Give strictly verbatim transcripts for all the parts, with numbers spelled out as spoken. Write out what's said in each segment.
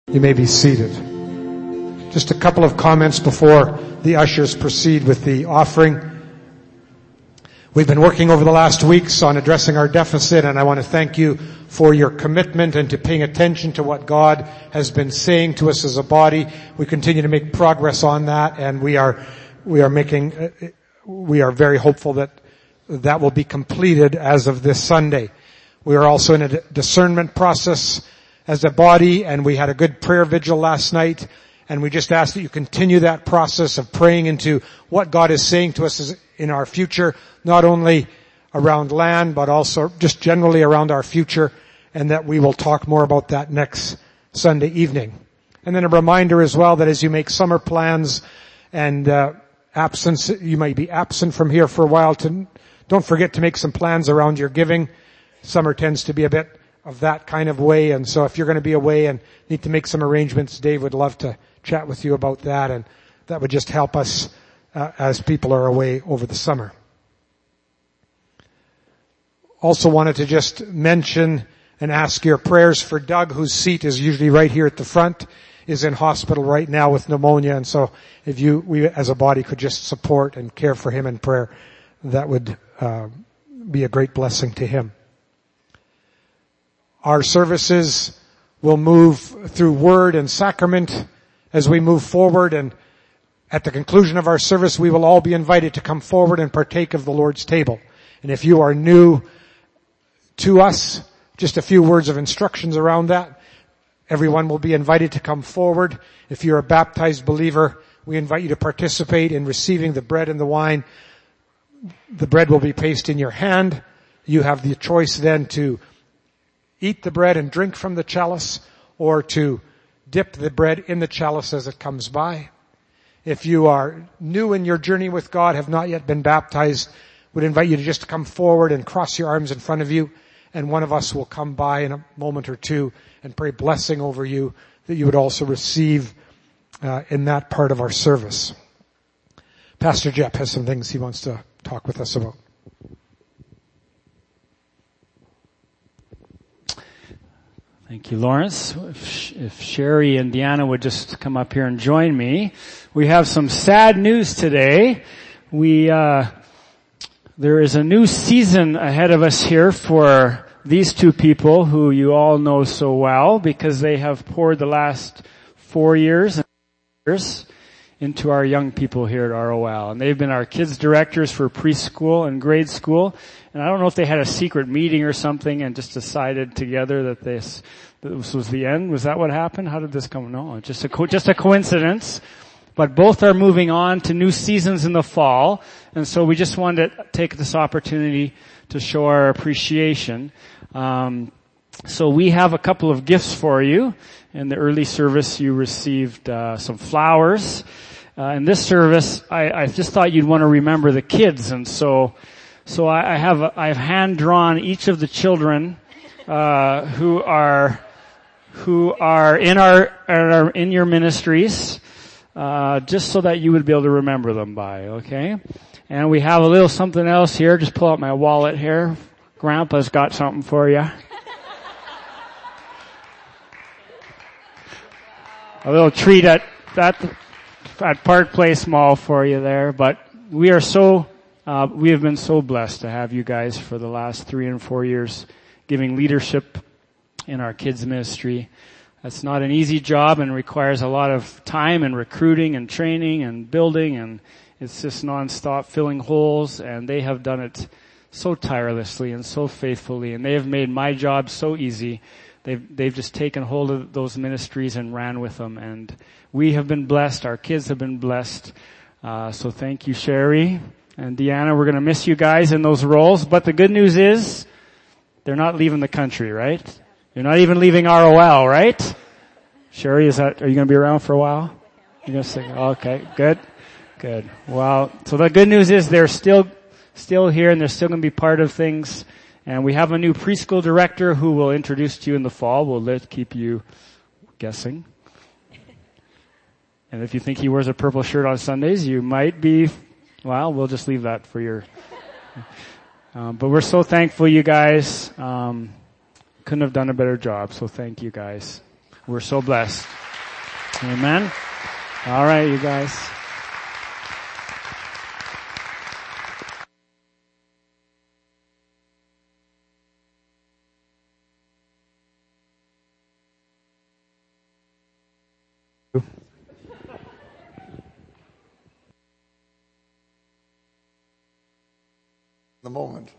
You may be seated. Just a couple of comments before the ushers proceed with the offering. We've been working over the last weeks on addressing our deficit, and I want to thank you for your commitment and to paying attention to what God has been saying to us as a body. We continue to make progress on that, and we are we are making we are very hopeful that that will be completed as of this Sunday. We are also in a discernment process as a body, and we had a good prayer vigil last night, and we just ask that you continue that process of praying into what God is saying to us in our future, not only around land, but also just generally around our future, and that we will talk more about that next Sunday evening. And then a reminder as well that as you make summer plans and uh absence, you might be absent from here for a while, to don't forget to make some plans around your giving. Summer tends to be a bit of that kind of way, and so if you're going to be away and need to make some arrangements, Dave would love to chat with you about that, and that would just help us uh, as people are away over the summer. Also wanted to just mention and ask your prayers for Doug, whose seat is usually right here at the front, is in hospital right now with pneumonia, and so if you, we as a body could just support and care for him in prayer, that would uh, be a great blessing to him. Our services will move through word and sacrament as we move forward, and at the conclusion of our service, we will all be invited to come forward and partake of the Lord's table. And if you are new to us, just a few words of instructions around that. Everyone will be invited to come forward. If you're a baptized believer, we invite you to participate in receiving the bread and the wine. The bread will be placed in your hand. You have the choice then to eat the bread and drink from the chalice, or to dip the bread in the chalice as it comes by. If you are new in your journey with God, have not yet been baptized, would invite you to just come forward and cross your arms in front of you, and one of us will come by in a moment or two and pray blessing over you, that you would also receive uh, in that part of our service. Pastor Jeff has some things he wants to talk with us about. Thank you, Lawrence. If, if Sherry and Deanna would just come up here and join me. We have some sad news today. We, uh, there is a new season ahead of us here for these two people who you all know so well, because they have poured the last four years and years into our young people here at R O L. And they've been our kids directors for preschool and grade school. And I don't know if they had a secret meeting or something and just decided together that this, this was the end. Was that what happened? How did this come? No, just a, co- just a coincidence. But both are moving on to new seasons in the fall. And so we just wanted to take this opportunity to show our appreciation. Um, so we have a couple of gifts for you. In the early service, you received uh, some flowers. Uh, in this service, I, I just thought you'd want to remember the kids, and so, so I, I have I've hand drawn each of the children uh, who are who are in our, are in your ministries, uh, just so that you would be able to remember them by. Okay, and we have a little something else here. Just pull out my wallet here. Grandpa's got something for you. A little treat at that. At Park Place Mall for you there, but we are so, uh, we have been so blessed to have you guys for the last three and four years giving leadership in our kids ministry. That's not an easy job and requires a lot of time and recruiting and training and building, and it's just nonstop filling holes, and they have done it so tirelessly and so faithfully, and they have made my job so easy. They've, they've just taken hold of those ministries and ran with them, and we have been blessed. Our kids have been blessed. Uh, so thank you, Sherry and Deanna. We're going to miss you guys in those roles, but the good news is they're not leaving the country, right? You're not even leaving R O L, right? Sherry, is that, are you going to be around for a while? You're going to say, okay, good, good. Well, so the good news is they're still, still here, and they're still going to be part of things. And we have a new preschool director who will introduce to you in the fall. We'll let keep you guessing. And if you think he wears a purple shirt on Sundays, you might be, well, we'll just leave that for your, um, but we're so thankful, you guys. Um, couldn't have done a better job, so thank you guys. We're so blessed. Amen. All right, you guys. The moment.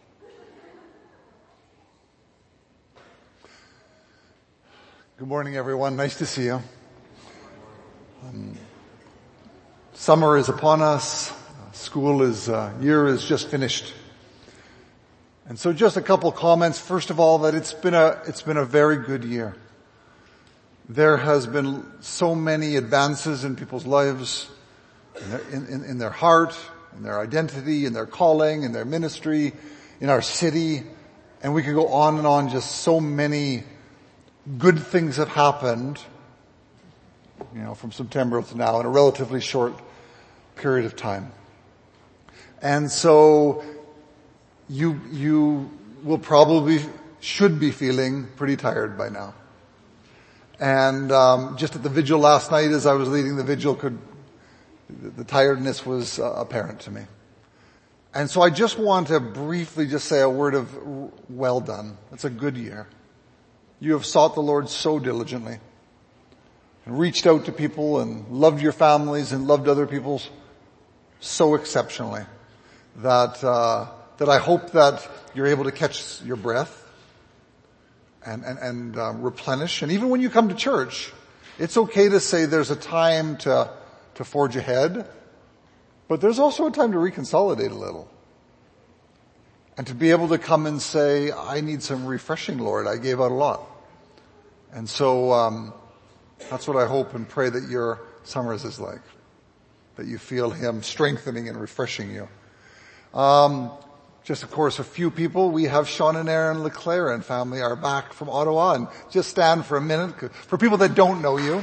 Good morning, everyone. Nice to see you. Um, summer is upon us. School is, uh, year is just finished. And so just a couple comments. First of all, that it's been a, it's been a very good year. There has been so many advances in people's lives, in their, in, in, in their heart, in their identity, in their calling, in their ministry, in our city. And we could go on and on. Just so many good things have happened, you know, from September to now in a relatively short period of time. And so you, you will probably, should be feeling pretty tired by now. And, um, just at the vigil last night as I was leading the vigil, could, the, the tiredness was uh, apparent to me. And so I just want to briefly just say a word of well done. It's a good year. You have sought the Lord so diligently and reached out to people and loved your families and loved other people so exceptionally that, uh, that I hope that you're able to catch your breath and, and, and uh, replenish. And even when you come to church, it's okay to say there's a time to, to forge ahead, but there's also a time to reconsolidate a little. And to be able to come and say, I need some refreshing, Lord. I gave out a lot. And so, um, that's what I hope and pray that your summers is like. That you feel Him strengthening and refreshing you. Um, just of course a few people. We have Sean and Aaron Leclerc and family are back from Ottawa, and just stand for a minute for people that don't know you.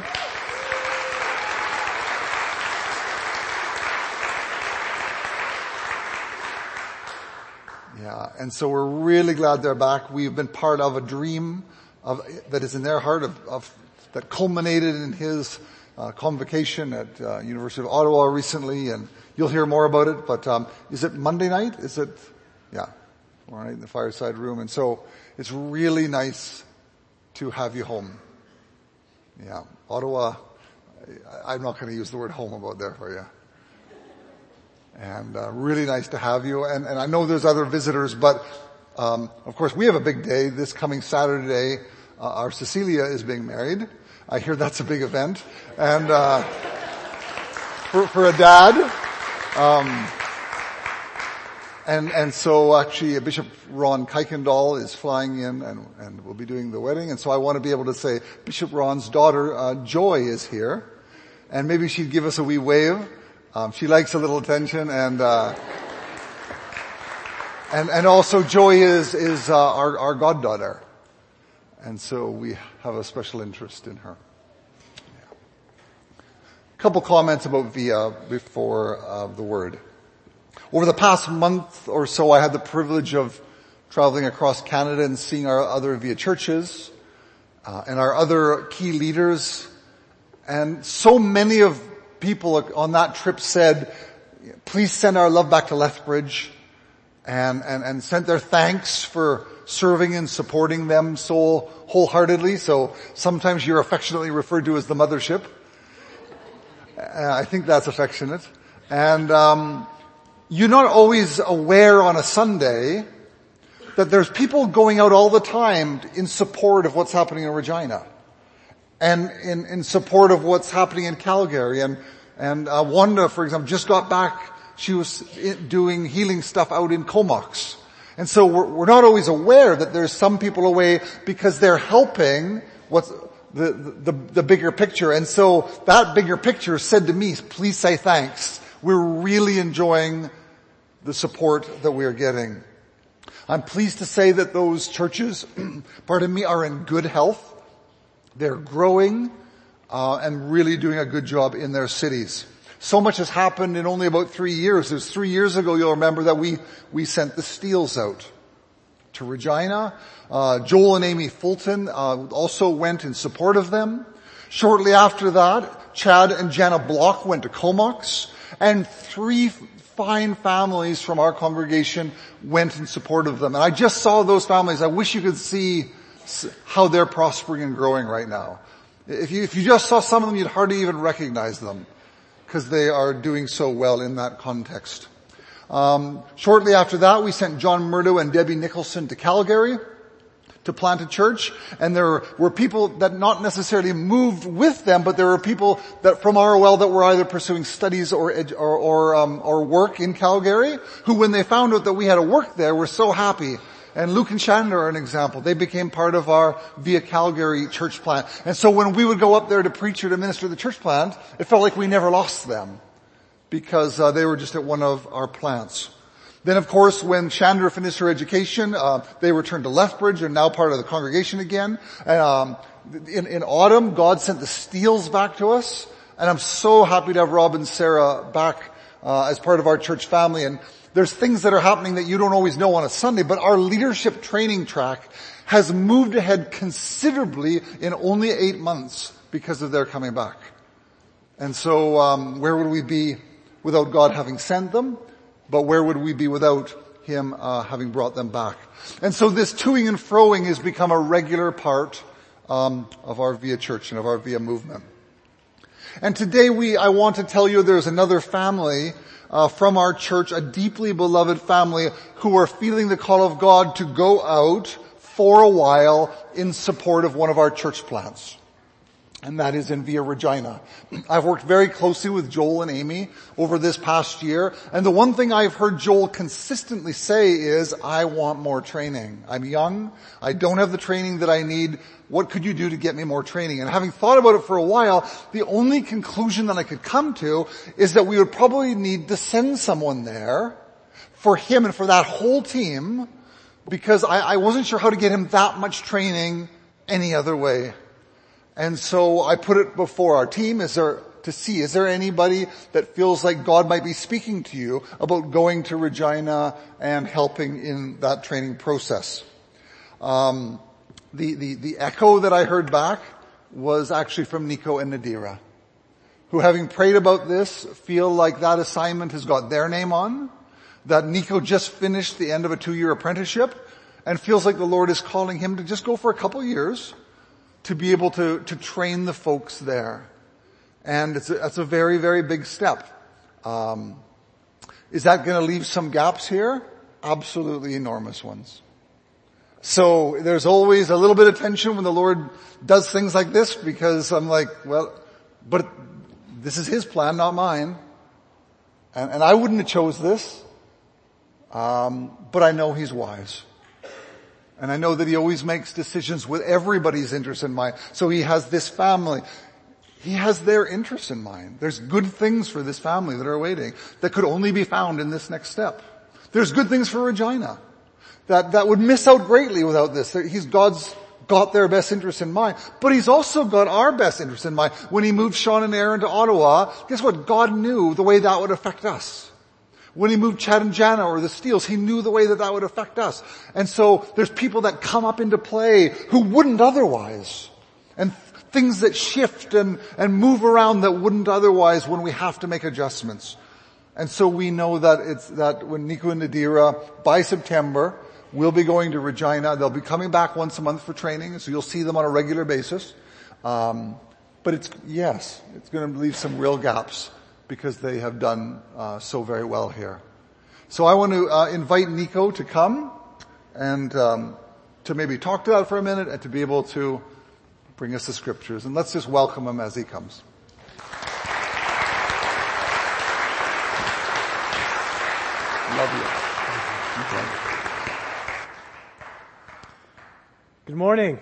Yeah, and so we're really glad they're back. We've been part of a dream of, that is in their heart of, of that culminated in his uh, convocation at uh, University of Ottawa recently, and you'll hear more about it. But um, is it Monday night? Is it? Yeah, tomorrow night in the fireside room. And so it's really nice to have you home. Yeah, Ottawa. I, I'm not going to use the word home about there for you. And uh, really nice to have you. And, and I know there's other visitors, but um, of course we have a big day this coming Saturday. Uh, our Cecilia is being married. I hear that's a big event, and uh, for, for a dad. Um, and and so actually, Bishop Ron Kuykendall is flying in, and and will be doing the wedding. And so I want to be able to say Bishop Ron's daughter uh, Joy is here, and maybe she'd give us a wee wave. Um, she likes a little attention, and uh, and and also Joy is is uh, our our goddaughter, and so we have a special interest in her. Yeah. A couple comments about Via before uh, the word. Over the past month or so, I had the privilege of traveling across Canada and seeing our other Via churches uh, and our other key leaders, and so many of people on that trip said, please send our love back to Lethbridge, and, and, and sent their thanks for serving and supporting them so wholeheartedly. So sometimes you're affectionately referred to as the mothership. Uh, I think that's affectionate. And, um, you're not always aware on a Sunday that there's people going out all the time in support of what's happening in Regina. And in, in support of what's happening in Calgary. And, and, uh, Wanda, for example, just got back. She was doing healing stuff out in Comox. And so we're, we're not always aware that there's some people away because they're helping what's the, the, the bigger picture. And so that bigger picture said to me, please say thanks. We're really enjoying the support that we are getting. I'm pleased to say that those churches, pardon me, are in good health. They're growing, uh, and really doing a good job in their cities. So much has happened in only about three years. It was three years ago, you'll remember, that we, we sent the Steels out to Regina. Uh, Joel and Amy Fulton, uh, also went in support of them. Shortly after that, Chad and Jana Block went to Comox, and three fine families from our congregation went in support of them. And I just saw those families. I wish you could see how they're prospering and growing right now. If you, if you just saw some of them, you'd hardly even recognize them, because they are doing so well in that context. Um, shortly after that, we sent John Murdo and Debbie Nicholson to Calgary to plant a church, and there were people that not necessarily moved with them, but there were people that from R O L that were either pursuing studies or or or, um, or work in Calgary, who when they found out that we had a work there were so happy. And Luke and Chandler are an example. They became part of our Via Calgary church plant. And so when we would go up there to preach or to minister the church plant, it felt like we never lost them, because uh, they were just at one of our plants. Then, of course, when Chandra finished her education, uh, they returned to Lethbridge and now part of the congregation again. And um, in, in autumn, God sent the Steels back to us, and I'm so happy to have Rob and Sarah back uh, as part of our church family. And there's things that are happening that you don't always know on a Sunday, but our leadership training track has moved ahead considerably in only eight months because of their coming back. And so, um, where would we be without God having sent them? But where would we be without Him uh, having brought them back? And so this toing and froing has become a regular part um, of our Via Church and of our Via movement. And today we, I want to tell you there's another family uh, from our church, a deeply beloved family who are feeling the call of God to go out for a while in support of one of our church plants. And that is in Via Regina. I've worked very closely with Joel and Amy over this past year, and the one thing I've heard Joel consistently say is, I want more training. I'm young. I don't have the training that I need. What could you do to get me more training? And having thought about it for a while, the only conclusion that I could come to is that we would probably need to send someone there for him and for that whole team, because I, I wasn't sure how to get him that much training any other way. And so I put it before our team, is there, to see, is there anybody that feels like God might be speaking to you about going to Regina and helping in that training process? Um, the, the, the echo that I heard back was actually from Nico and Nadira, who, having prayed about this, feel like that assignment has got their name on, that Nico just finished the end of a two-year apprenticeship and feels like the Lord is calling him to just go for a couple of years to be able to, to train the folks there. And it's a, that's a very, very big step. Um, is that going to leave some gaps here? Absolutely enormous ones. So there's always a little bit of tension when the Lord does things like this, because I'm like, well, but this is His plan, not mine. And, and I wouldn't have chose this. Um, but I know He's wise. And I know that He always makes decisions with everybody's interest in mind. So He has this family. He has their interest in mind. There's good things for this family that are waiting that could only be found in this next step. There's good things for Regina that, that would miss out greatly without this. He's God's got their best interest in mind, but He's also got our best interest in mind. When He moved Sean and Aaron to Ottawa, guess what? God knew the way that would affect us. When He moved Chad and Jana or the Steels, He knew the way that that would affect us. And so there's people that come up into play who wouldn't otherwise. And th- things that shift and, and move around that wouldn't otherwise when we have to make adjustments. And so we know that it's, that when Nico and Nadira, by September, will be going to Regina. They'll be coming back once a month for training, so you'll see them on a regular basis. Um, but it's, yes, it's going to leave some real gaps, because they have done uh, so very well here. So I want to uh, invite Nico to come and um, to maybe talk to that for a minute and to be able to bring us the scriptures. And let's just welcome him as he comes. Love you. Okay. Good morning.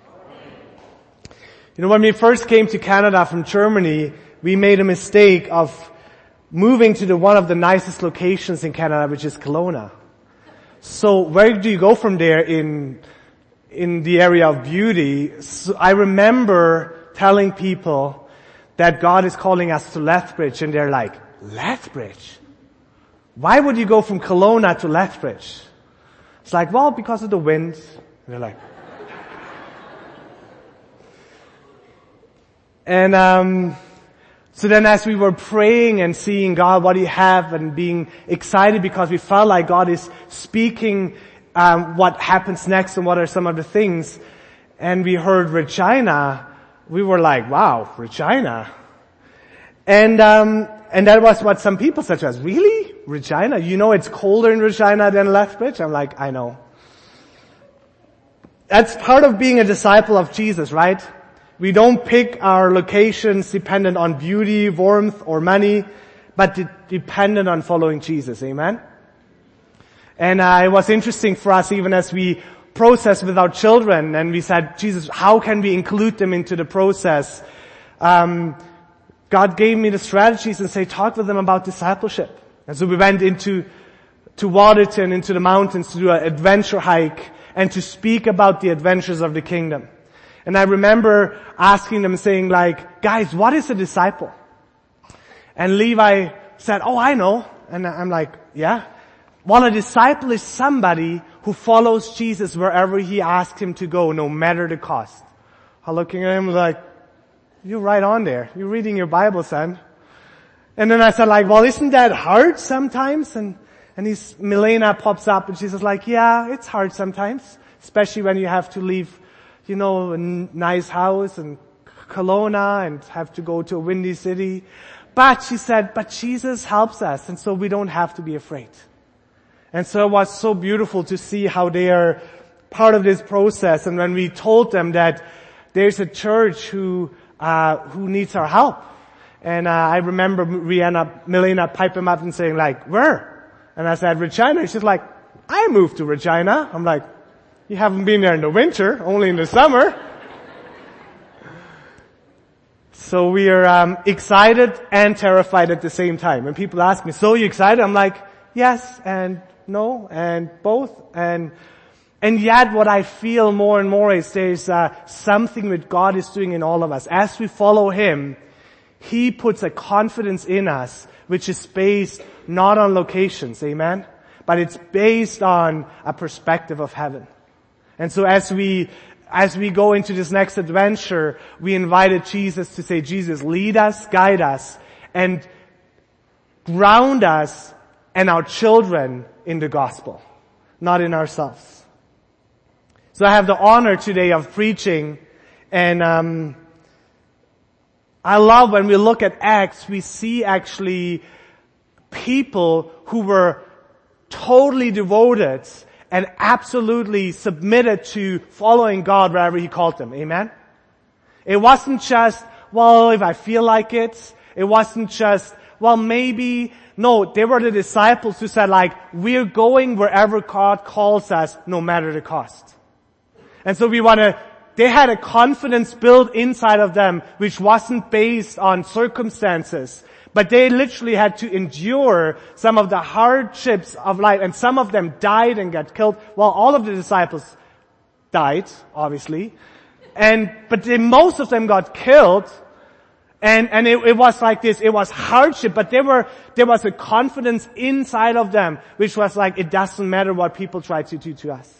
You know, when we first came to Canada from Germany, we made a mistake of moving to the one of the nicest locations in Canada, which is Kelowna. So where do you go from there in in the area of beauty? So I remember telling people that God is calling us to Lethbridge, and they're like, Lethbridge? Why would you go from Kelowna to Lethbridge? It's like, well, because of the wind. And they're like, And um so then as we were praying and seeing God, what do you have, and being excited because we felt like God is speaking um what happens next and what are some of the things, and we heard Regina, we were like, wow, Regina. And um and that was what some people said to us, really? Regina? You know it's colder in Regina than Lethbridge? I'm like, I know. That's part of being a disciple of Jesus, right? We don't pick our locations dependent on beauty, warmth, or money, but de- dependent on following Jesus. Amen? And uh, it was interesting for us even as we processed with our children, and we said, Jesus, how can we include them into the process? Um, God gave me the strategies and say, talk with them about discipleship. And so we went into to Waterton, into the mountains to do an adventure hike and to speak about the adventures of the kingdom. And I remember asking them, saying like, guys, what is a disciple? And Levi said, oh, I know. And I'm like, yeah. Well, a disciple is somebody who follows Jesus wherever he asks him to go, no matter the cost. I'm looking at him like, you're right on there. You're reading your Bible, son. And then I said like, well, isn't that hard sometimes? And And he's, Milena pops up and she's just like, yeah, it's hard sometimes, especially when you have to leave, you know, a n- nice house in Kelowna and have to go to a windy city. But she said, but Jesus helps us, and so we don't have to be afraid. And so it was so beautiful to see how they are part of this process. And when we told them that there's a church who, uh, who needs our help. And, uh, I remember Rihanna, Milena piping up and saying like, where? And I said, Regina. She's like, I moved to Regina. I'm like, you haven't been there in the winter, only in the summer. So we are um, excited and terrified at the same time. When people ask me, so you excited? I'm like, yes and no and both. And and yet what I feel more and more is there's uh, something that God is doing in all of us. As we follow Him, He puts a confidence in us which is based not on locations, amen? But it's based on a perspective of heaven. And so as we, as we go into this next adventure, we invited Jesus to say, Jesus, lead us, guide us, and ground us and our children in the gospel, not in ourselves. So I have the honor today of preaching, and um I love when we look at Acts, we see actually people who were totally devoted and absolutely submitted to following God wherever He called them. Amen? It wasn't just, well, if I feel like it. It wasn't just, well, maybe. No, they were the disciples who said like, we're going wherever God calls us, no matter the cost. And so we want to They had a confidence built inside of them which wasn't based on circumstances. But they literally had to endure some of the hardships of life. And some of them died and got killed. Well, all of the disciples died, obviously. And, but they, most of them got killed. And, and it, it was like this, it was hardship, but there were, there was a confidence inside of them which was like, it doesn't matter what people try to do to us.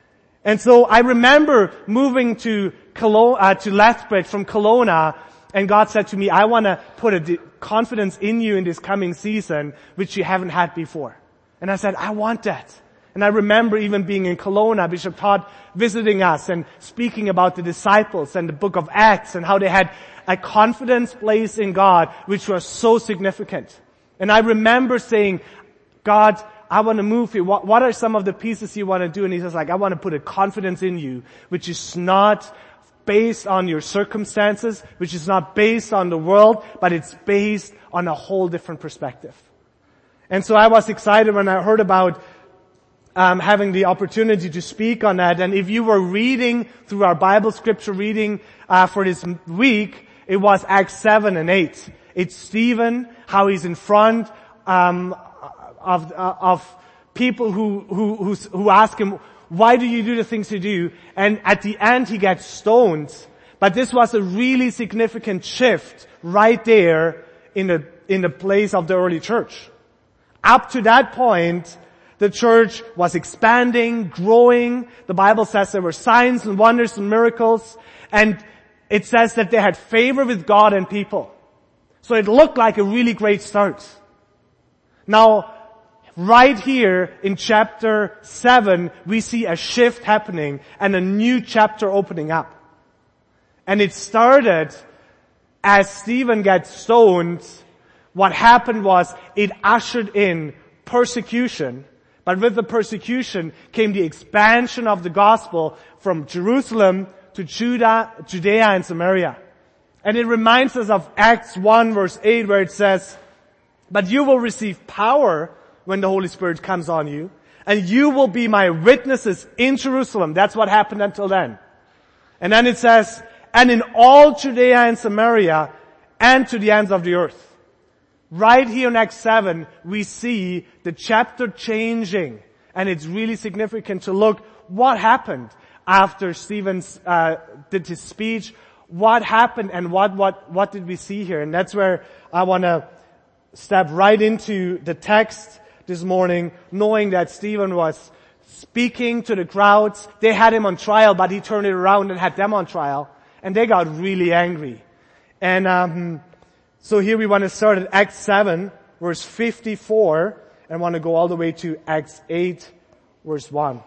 And so I remember moving to Kelowna, uh, to Lethbridge from Kelowna, and God said to me, I want to put a di- confidence in you in this coming season, which you haven't had before. And I said, I want that. And I remember even being in Kelowna, Bishop Todd visiting us and speaking about the disciples and the book of Acts and how they had a confidence placed in God, which was so significant. And I remember saying, God, I want to move you. What, what are some of the pieces you want to do? And He says like, I want to put a confidence in you, which is not based on your circumstances, which is not based on the world, but it's based on a whole different perspective. And so I was excited when I heard about um, having the opportunity to speak on that. And if you were reading through our Bible scripture reading uh, for this week, it was Acts seven and eight. It's Stephen, how he's in front um Of, uh, of people who, who, who, who ask him, why do you do the things you do? And at the end he gets stoned. But this was a really significant shift right there in the, in the place of the early church. Up to that point, the church was expanding, growing. The Bible says there were signs and wonders and miracles. And it says that they had favor with God and people. So it looked like a really great start. Now, right here in chapter seven, we see a shift happening and a new chapter opening up. And it started as Stephen gets stoned. What happened was it ushered in persecution. But with the persecution came the expansion of the gospel from Jerusalem to Judah, Judea and Samaria. And it reminds us of Acts one verse eight where it says, "But you will receive power when the Holy Spirit comes on you, and you will be my witnesses in Jerusalem." That's what happened until then. And then it says, "And in all Judea and Samaria and to the ends of the earth." Right here in Acts seven, we see the chapter changing. And it's really significant to look what happened after Stephen uh, did his speech. What happened and what, what, what did we see here? And that's where I want to step right into the text this morning, knowing that Stephen was speaking to the crowds. They had him on trial, but he turned it around and had them on trial. And they got really angry. And um so here we want to start at Acts seven, verse fifty-four, and want to go all the way to Acts eight, verse one.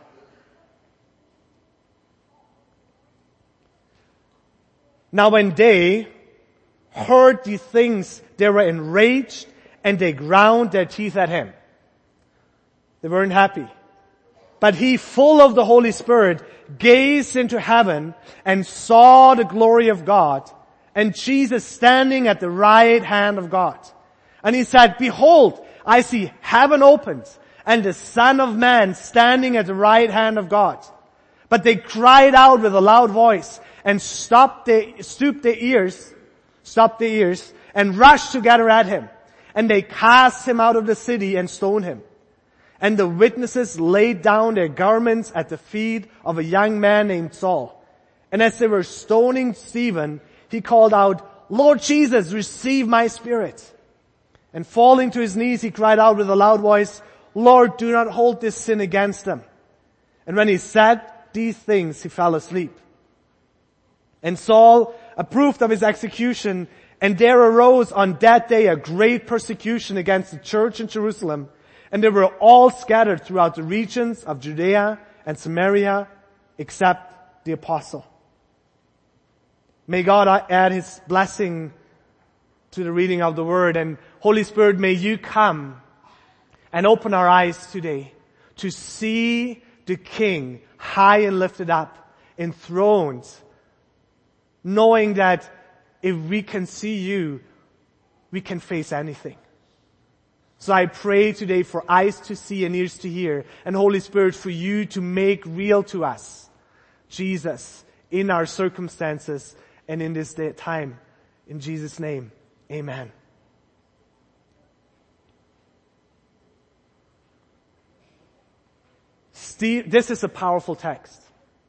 "Now when they heard these things, they were enraged, and they ground their teeth at him." They weren't happy. "But he, full of the Holy Spirit, gazed into heaven and saw the glory of God, and Jesus standing at the right hand of God. And he said, 'Behold, I see heaven opened, and the Son of Man standing at the right hand of God.' But they cried out with a loud voice, and stopped their, stooped their ears, stopped their ears, and rushed together at him. And they cast him out of the city and stoned him. And the witnesses laid down their garments at the feet of a young man named Saul. And as they were stoning Stephen, he called out, 'Lord Jesus, receive my spirit.' And falling to his knees, he cried out with a loud voice, 'Lord, do not hold this sin against them.' And when he said these things, he fell asleep. And Saul approved of his execution, and there arose on that day a great persecution against the church in Jerusalem, and they were all scattered throughout the regions of Judea and Samaria, except the apostle." May God add his blessing to the reading of the word, and Holy Spirit, may you come and open our eyes today to see the King high and lifted up, enthroned, knowing that if we can see you, we can face anything. So I pray today for eyes to see and ears to hear, and Holy Spirit, for you to make real to us Jesus in our circumstances and in this day, time. In Jesus' name, amen. Steve, this is a powerful text.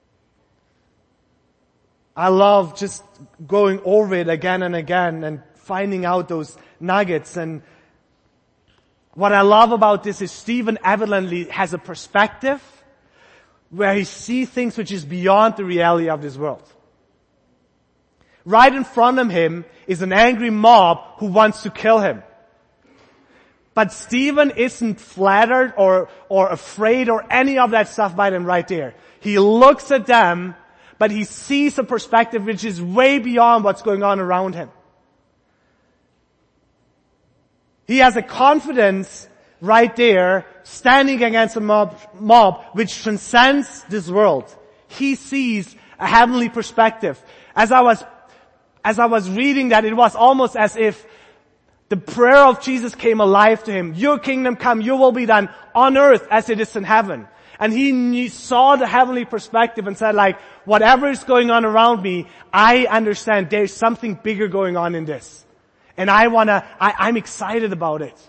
I love just going over it again and again and finding out those nuggets. And what I love about this is Stephen evidently has a perspective where he sees things which is beyond the reality of this world. Right in front of him is an angry mob who wants to kill him. But Stephen isn't flattered or, or afraid or any of that stuff by them right there. He looks at them, but he sees a perspective which is way beyond what's going on around him. He has a confidence right there, standing against a mob, mob which transcends this world. He sees a heavenly perspective. As I was, as I was reading that, it was almost as if the prayer of Jesus came alive to him. Your kingdom come, your will be done on earth as it is in heaven. And he knew, saw the heavenly perspective and said, like, whatever is going on around me, I understand there's something bigger going on in this. And I wanna, I, I'm excited about it.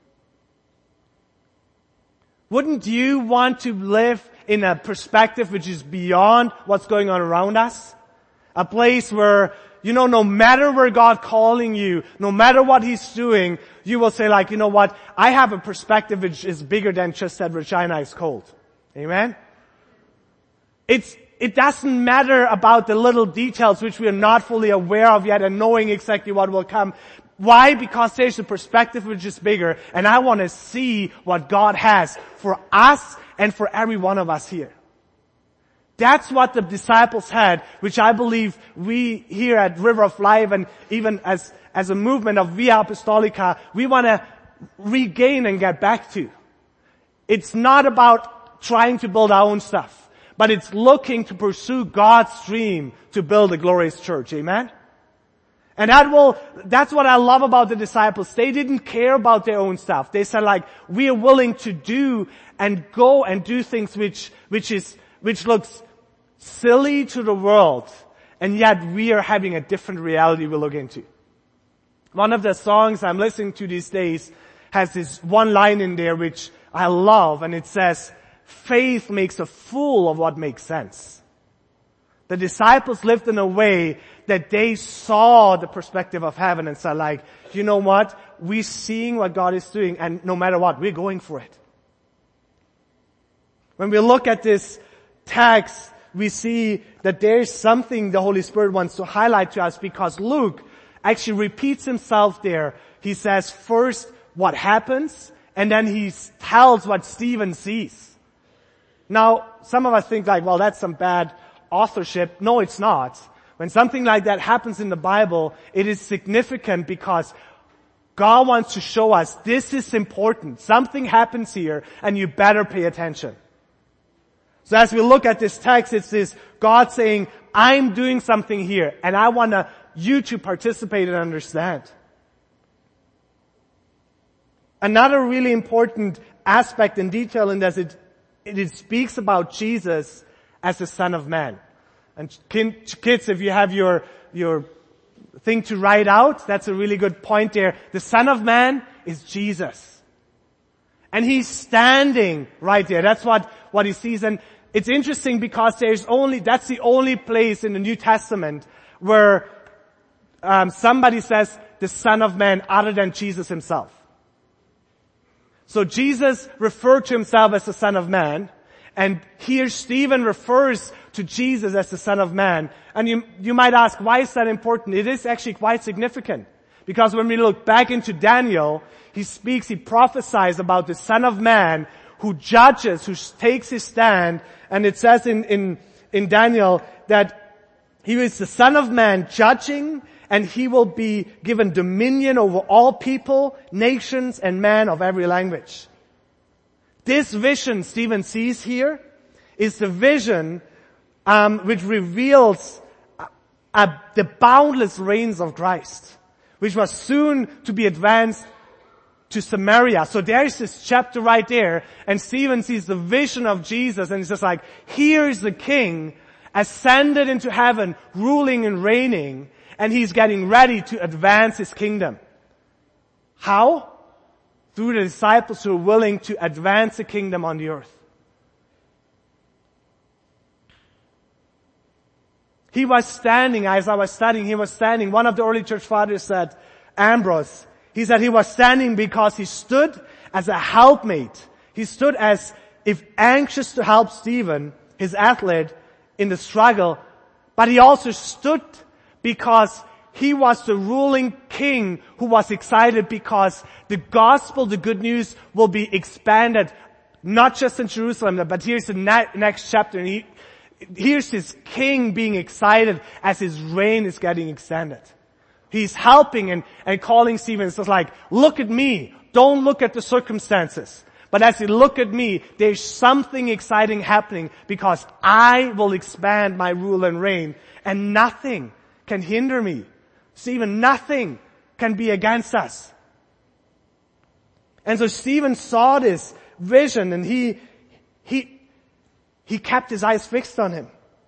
Wouldn't you want to live in a perspective which is beyond what's going on around us? A place where, you know, no matter where God calling you, no matter what He's doing, you will say like, you know what, I have a perspective which is bigger than just that Regina is cold. Amen? It's, it doesn't matter about the little details which we are not fully aware of yet and knowing exactly what will come. Why? Because there's a perspective which is bigger, and I want to see what God has for us and for every one of us here. That's what the disciples had, which I believe we here at River of Life and even as, as a movement of Via Apostolica, we want to regain and get back to. It's not about trying to build our own stuff, but it's looking to pursue God's dream to build a glorious church. Amen? And that will, that's what I love about the disciples. They didn't care about their own stuff. They said like, we are willing to do and go and do things which, which is, which looks silly to the world. And yet we are having a different reality we look into. One of the songs I'm listening to these days has this one line in there which I love, and it says, faith makes a fool of what makes sense. The disciples lived in a way that they saw the perspective of heaven and said like, you know what? We're seeing what God is doing, and no matter what, we're going for it. When we look at this text, we see that there's something the Holy Spirit wants to highlight to us, because Luke actually repeats himself there. He says first what happens, and then he tells what Stephen sees. Now, some of us think like, well, that's some bad authorship. No, it's not. When something like that happens in the Bible, it is significant because God wants to show us this is important. Something happens here, and you better pay attention. So as we look at this text, it's this God saying, I'm doing something here, and I want you to participate and understand. Another really important aspect and detail in this, it, it speaks about Jesus as the Son of Man. And kids, if you have your, your thing to write out, that's a really good point there. The Son of Man is Jesus. And he's standing right there. That's what, what he sees. And it's interesting because there's only, that's the only place in the New Testament where um, somebody says the Son of Man other than Jesus himself. So Jesus referred to himself as the Son of Man, and here Stephen refers to Jesus as the Son of Man. And you, you might ask, why is that important? It is actually quite significant. Because when we look back into Daniel, he speaks, he prophesies about the Son of Man who judges, who takes his stand. And it says in, in, in Daniel that he is the Son of Man judging, and he will be given dominion over all people, nations, and men of every language. This vision Stephen sees here is the vision um, which reveals uh, uh, the boundless reigns of Christ, which was soon to be advanced to Samaria. So there's this chapter right there, and Stephen sees the vision of Jesus, and he's just like, here is the King ascended into heaven, ruling and reigning, and he's getting ready to advance his kingdom. How? Through the disciples who are willing to advance the kingdom on the earth. He was standing, as I was studying, he was standing. One of the early church fathers said, Ambrose, he said he was standing because he stood as a helpmate. He stood as if anxious to help Stephen, his athlete, in the struggle, but he also stood because he was the ruling king who was excited because the gospel, the good news, will be expanded, not just in Jerusalem, but here's the ne- next chapter. And he, here's this king being excited as his reign is getting extended. He's helping and, and calling Stephen. It's just like, look at me. Don't look at the circumstances. But as you look at me, there's something exciting happening because I will expand my rule and reign, and nothing can hinder me. Stephen, nothing can be against us. And so Stephen saw this vision, and he, he, he kept his eyes fixed on him.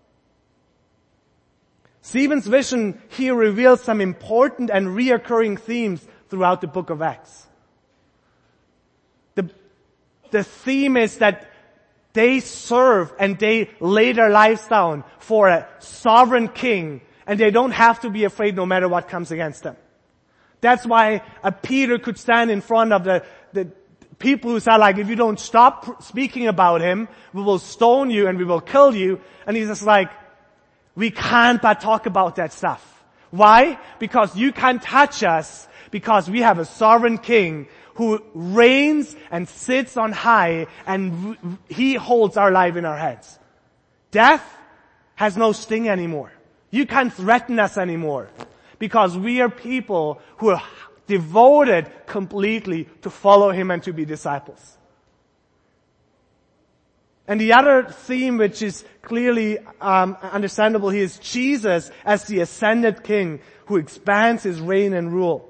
Stephen's vision here reveals some important and reoccurring themes throughout the book of Acts. The, the theme is that they serve and they lay their lives down for a sovereign king, and they don't have to be afraid no matter what comes against them. That's why a Peter could stand in front of the, the people who said like, if you don't stop speaking about him, we will stone you and we will kill you. And he's just like, we can't but talk about that stuff. Why? Because you can't touch us, because we have a sovereign king who reigns and sits on high, and he holds our life in our hands. Death has no sting anymore. You can't threaten us anymore, because we are people who are devoted completely to follow him and to be disciples. And the other theme, which is clearly um, understandable here, is Jesus as the ascended king who expands his reign and rule.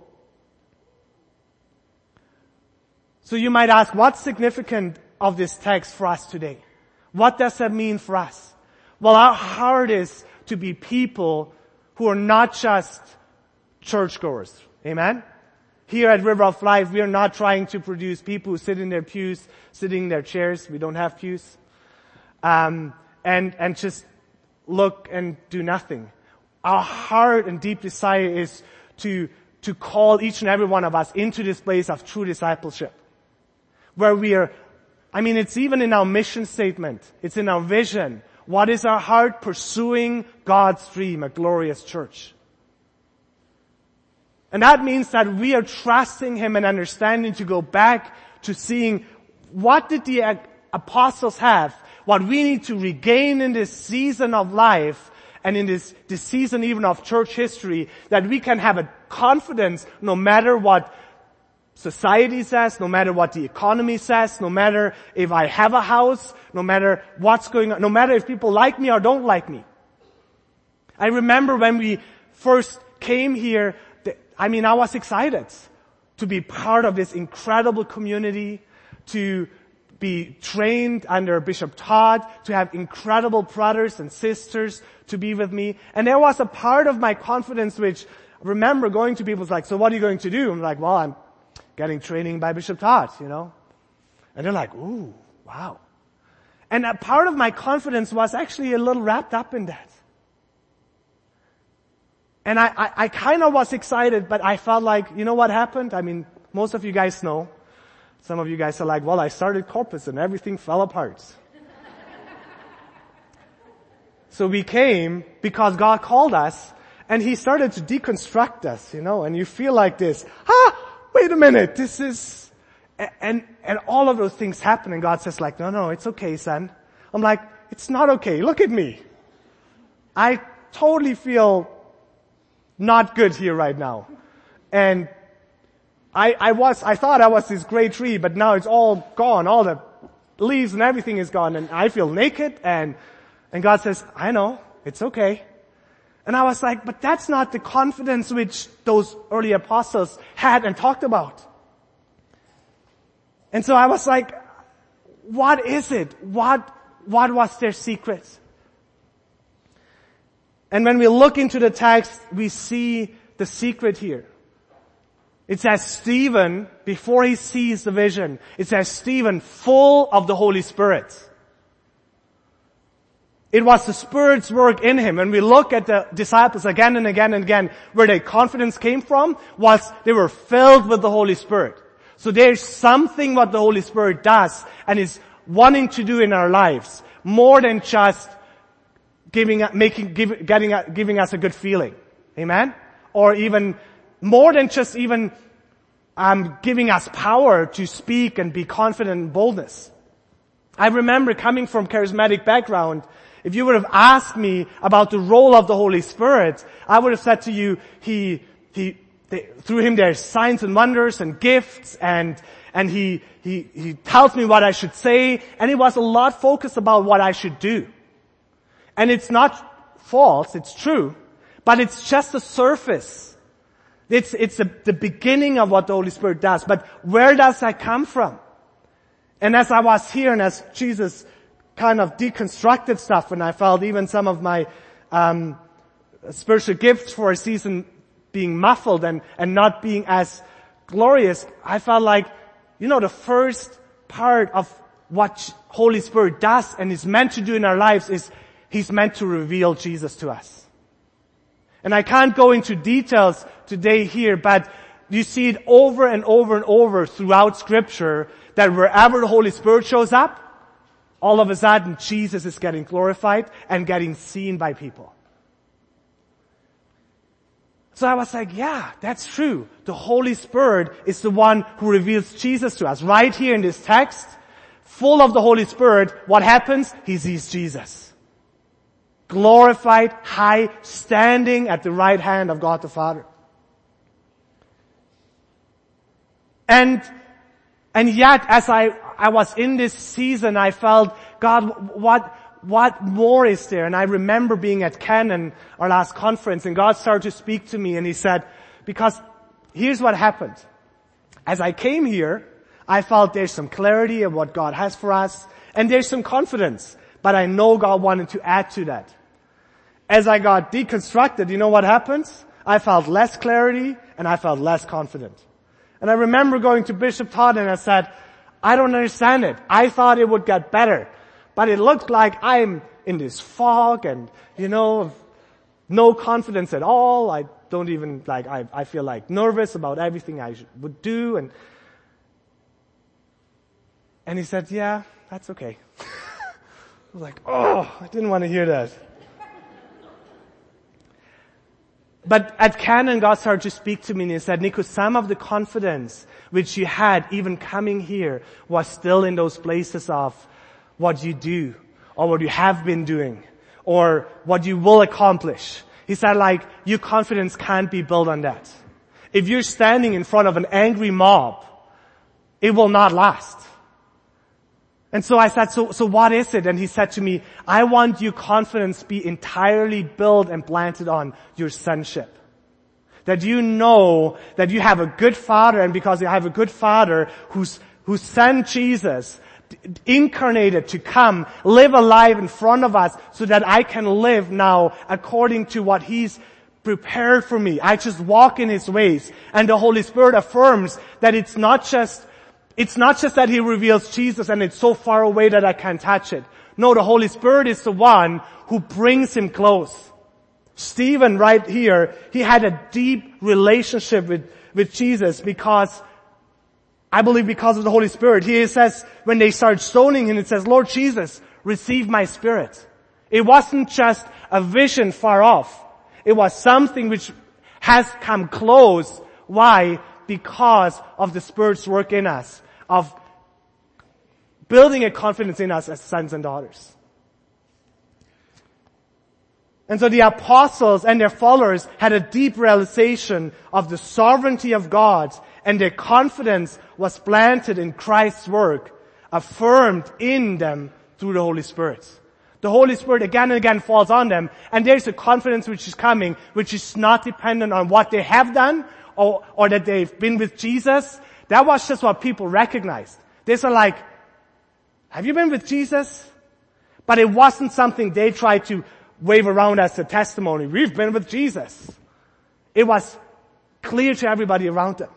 So you might ask, what's significant of this text for us today? What does that mean for us? Well, our heart is to be people who are not just churchgoers. Amen? Here at River of Life, we are not trying to produce people who sit in their pews, sitting in their chairs. We don't have pews. Um, and, and just look and do nothing. Our heart and deep desire is to, to call each and every one of us into this place of true discipleship. Where we are, I mean, it's even in our mission statement. It's in our vision. What is our heart? Pursuing God's dream, a glorious church. And that means that we are trusting him and understanding to go back to seeing what did the apostles have, what we need to regain in this season of life and in this, this season even of church history, that we can have a confidence no matter what society says, no matter what the economy says, no matter if I have a house, no matter what's going on, no matter if people like me or don't like me. I remember when we first came here, I mean, I was excited to be part of this incredible community, to be trained under Bishop Todd, to have incredible brothers and sisters to be with me. And there was a part of my confidence which, I remember going to people like, so what are you going to do? I'm like, well, I'm getting training by Bishop Todd, you know. And they're like, ooh, wow. And a part of my confidence was actually a little wrapped up in that. And I, I, I kind of was excited, but I felt like, you know what happened? I mean, most of you guys know. Some of you guys are like, well, I started Corpus and everything fell apart. So we came because God called us and he started to deconstruct us, you know, and you feel like this, ah, wait a minute, this is, and, and all of those things happen and God says like, no, no, it's okay, son. I'm like, it's not okay. Look at me. I totally feel not good here right now. And I, I was, I thought I was this great tree, but now it's all gone. All the leaves and everything is gone and I feel naked and, and God says, I know, it's okay. And I was like, but that's not the confidence which those early apostles had and talked about. And so I was like, what is it? What, what was their secret? And when we look into the text, we see the secret here. It says Stephen, before he sees the vision, it says Stephen full of the Holy Spirit. It was the Spirit's work in him. When we look at the disciples again and again and again, where their confidence came from was they were filled with the Holy Spirit. So there's something what the Holy Spirit does and is wanting to do in our lives, more than just giving, making, give, getting, giving us a good feeling. Amen? Or even more than just even um, giving us power to speak and be confident in boldness. I remember coming from charismatic background, if you would have asked me about the role of the Holy Spirit, I would have said to you, he, he, they, through him there's signs and wonders and gifts and, and he, he, he tells me what I should say, and it was a lot focused about what I should do. And it's not false, it's true, but it's just the surface. It's, it's the, the beginning of what the Holy Spirit does. But where does that come from? And as I was here and as Jesus kind of deconstructed stuff, and I felt even some of my um spiritual gifts for a season being muffled and, and not being as glorious, I felt like, you know, the first part of what Holy Spirit does and is meant to do in our lives is He's meant to reveal Jesus to us. And I can't go into details today here, but you see it over and over and over throughout Scripture that wherever the Holy Spirit shows up, all of a sudden Jesus is getting glorified and getting seen by people. So I was like, yeah, that's true. The Holy Spirit is the one who reveals Jesus to us. Right here in this text, full of the Holy Spirit, what happens? He sees Jesus. Glorified, high, standing at the right hand of God the Father. And, and yet, as I, I was in this season, I felt, God, what, what more is there? And I remember being at Canon, our last conference, and God started to speak to me, and He said, because here's what happened. As I came here, I felt there's some clarity of what God has for us, and there's some confidence, but I know God wanted to add to that. As I got deconstructed, you know what happens? I felt less clarity, and I felt less confident. And I remember going to Bishop Todd, and I said, I don't understand it. I thought it would get better, but it looked like I'm in this fog, and, you know, no confidence at all. I don't even, like, I, I feel like nervous about everything I would do, and And he said, yeah, that's okay. I was like, oh, I didn't want to hear that. But at Canon, God started to speak to me, and He said, Nico, some of the confidence which you had even coming here was still in those places of what you do, or what you have been doing, or what you will accomplish. He said, like, your confidence can't be built on that. If you're standing in front of an angry mob, it will not last. And so I said, so, so what is it? And he said to me, I want your confidence be entirely built and planted on your sonship. That you know that you have a good Father, and because you have a good Father who's, who sent Jesus incarnated to come, live a life in front of us so that I can live now according to what He's prepared for me. I just walk in His ways. And the Holy Spirit affirms that it's not just It's not just that He reveals Jesus and it's so far away that I can't touch it. No, the Holy Spirit is the one who brings Him close. Stephen right here, he had a deep relationship with, with Jesus because, I believe because of the Holy Spirit. He says, when they start stoning Him, it says, Lord Jesus, receive my spirit. It wasn't just a vision far off. It was something which has come close. Why? Because of the Spirit's work in us, of building a confidence in us as sons and daughters. And so the apostles and their followers had a deep realization of the sovereignty of God, and their confidence was planted in Christ's work, affirmed in them through the Holy Spirit. The Holy Spirit again and again falls on them, and there's a confidence which is coming, which is not dependent on what they have done, Or, or that they've been with Jesus. That was just what people recognized. They said like, have you been with Jesus? But it wasn't something they tried to wave around as a testimony. We've been with Jesus. It was clear to everybody around them.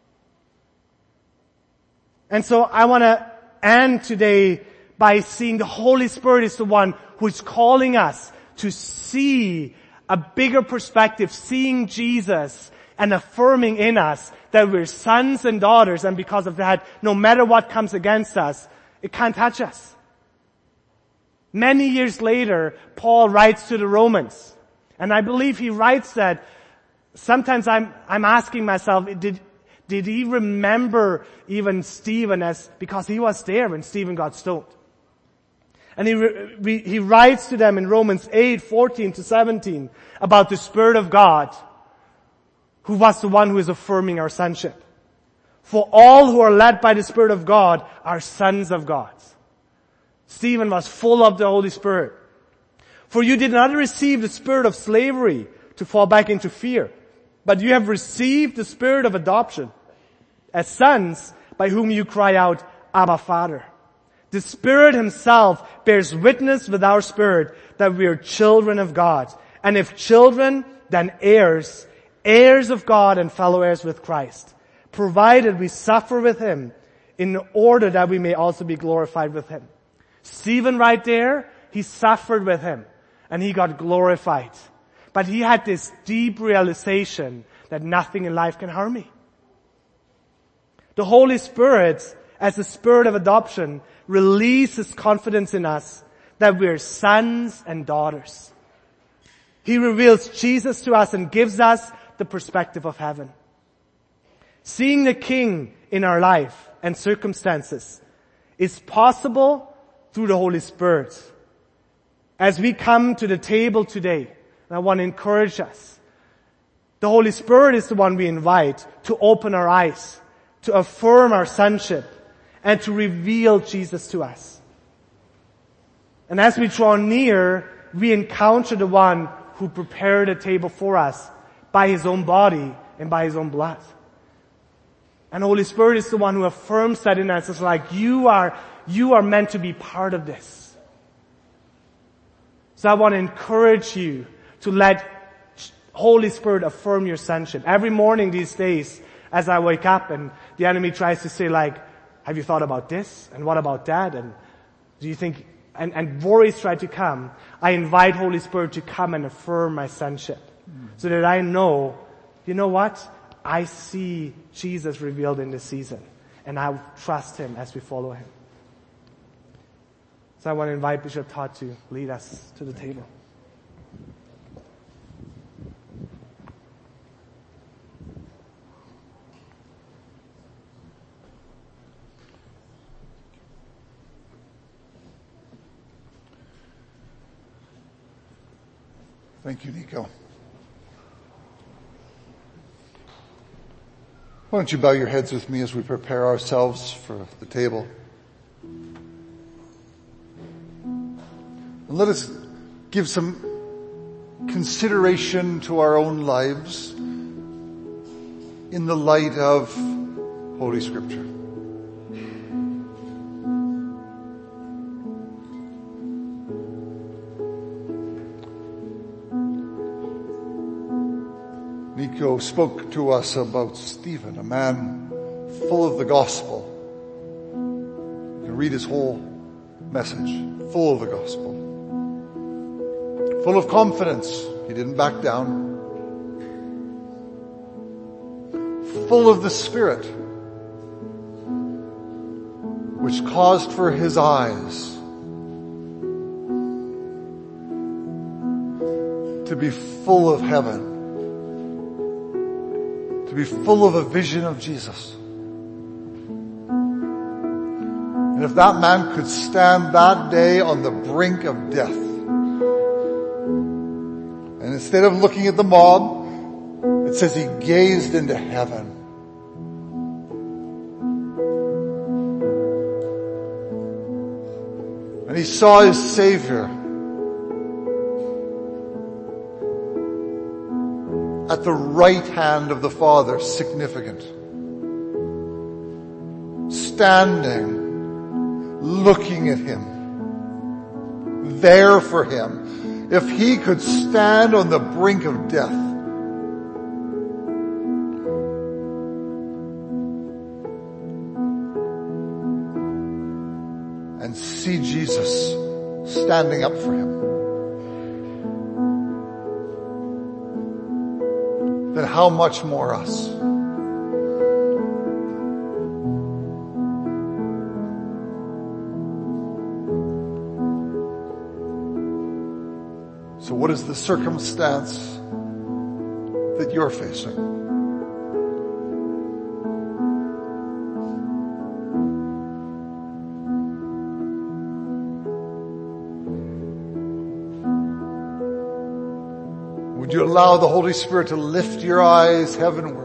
And so I want to end today by seeing the Holy Spirit is the one who is calling us to see a bigger perspective, seeing Jesus and affirming in us that we're sons and daughters, and because of that, no matter what comes against us, it can't touch us. Many years later, Paul writes to the Romans, and I believe he writes that. Sometimes I'm, I'm asking myself, did, did he remember even Stephen as, because he was there when Stephen got stoned? And he, he writes to them in Romans eight, fourteen to seventeen about the Spirit of God, who was the one who is affirming our sonship. For all who are led by the Spirit of God are sons of God. Stephen was full of the Holy Spirit. For you did not receive the spirit of slavery to fall back into fear, but you have received the Spirit of adoption as sons, by whom you cry out, Abba, Father. The Spirit Himself bears witness with our spirit that we are children of God. And if children, then heirs, heirs of God and fellow heirs with Christ, provided we suffer with Him in order that we may also be glorified with Him. Stephen right there, he suffered with Him and he got glorified. But he had this deep realization that nothing in life can harm me. The Holy Spirit as the Spirit of adoption releases confidence in us that we're sons and daughters. He reveals Jesus to us and gives us the perspective of heaven. Seeing the King in our life and circumstances is possible through the Holy Spirit. As we come to the table today, I want to encourage us. The Holy Spirit is the one we invite to open our eyes, to affirm our sonship, and to reveal Jesus to us. And as we draw near, we encounter the one who prepared a table for us by His own body and by His own blood. And the Holy Spirit is the one who affirms that in us. It's like, you are, you are meant to be part of this. So I want to encourage you to let Holy Spirit affirm your sonship. Every morning these days, as I wake up and the enemy tries to say like, have you thought about this? And what about that? And do you think, and, and worries try to come, I invite Holy Spirit to come and affirm my sonship. Mm. So that I know, you know what? I see Jesus revealed in this season. And I trust Him as we follow Him. So I want to invite Bishop Todd to lead us to the table. Thank you, Nico. Why don't you bow your heads with me as we prepare ourselves for the table? And let us give some consideration to our own lives in the light of Holy Scripture. Nico spoke to us about Stephen, a man full of the gospel. You can read his whole message, full of the gospel. Full of confidence. He didn't back down. Full of the Spirit, which caused for his eyes to be full of heaven. To be full of a vision of Jesus. And if that man could stand that day on the brink of death, and instead of looking at the mob, it says he gazed into heaven. And he saw his Savior at the right hand of the Father, significant. Standing, looking at Him, there for Him. If He could stand on the brink of death, and see Jesus standing up for Him, then how much more us? So what is the circumstance that you're facing? Would you allow the Holy Spirit to lift your eyes heavenward?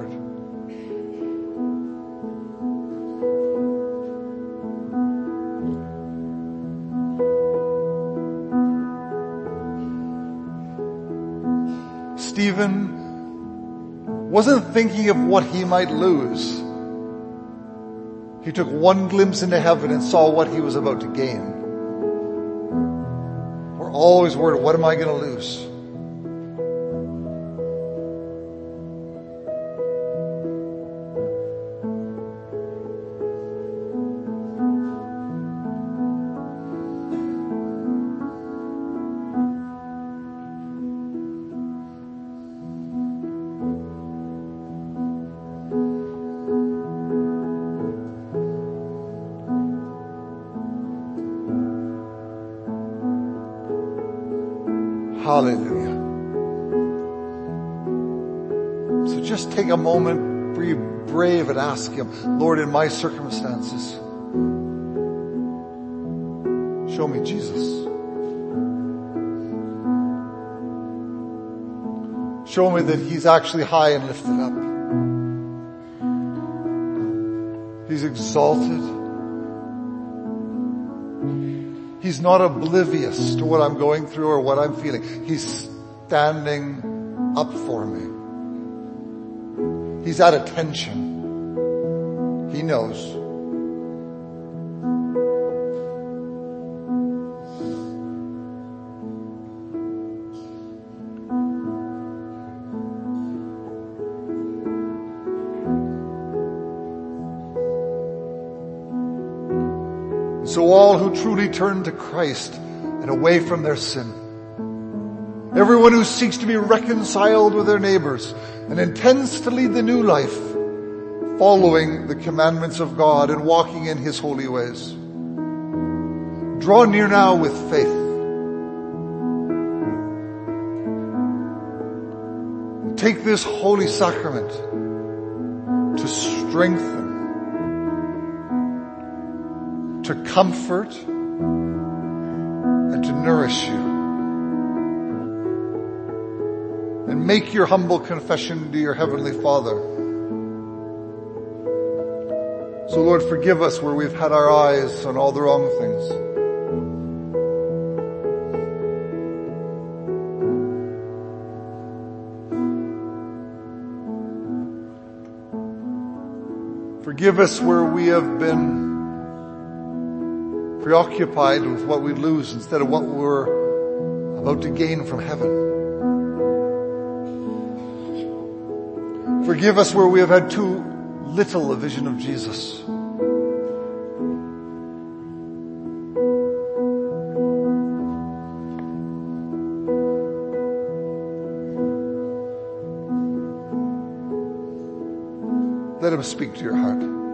Stephen wasn't thinking of what he might lose. He took one glimpse into heaven and saw what he was about to gain. We're always worried, what am I going to lose? Hallelujah. So just take a moment, be brave and ask Him, Lord, in my circumstances, show me Jesus. Show me that He's actually high and lifted up. He's exalted. He's not oblivious to what I'm going through or what I'm feeling. He's standing up for me. He's at attention. He knows. So all who truly turn to Christ and away from their sin, everyone who seeks to be reconciled with their neighbors and intends to lead the new life, following the commandments of God and walking in His holy ways, draw near now with faith. And take this holy sacrament to strengthen, to comfort, and to nourish you. And make your humble confession to your Heavenly Father. So Lord, forgive us where we've had our eyes on all the wrong things. Forgive us where we have been preoccupied with what we lose instead of what we're about to gain from heaven. Forgive us where we have had too little a vision of Jesus. Let Him speak to your heart.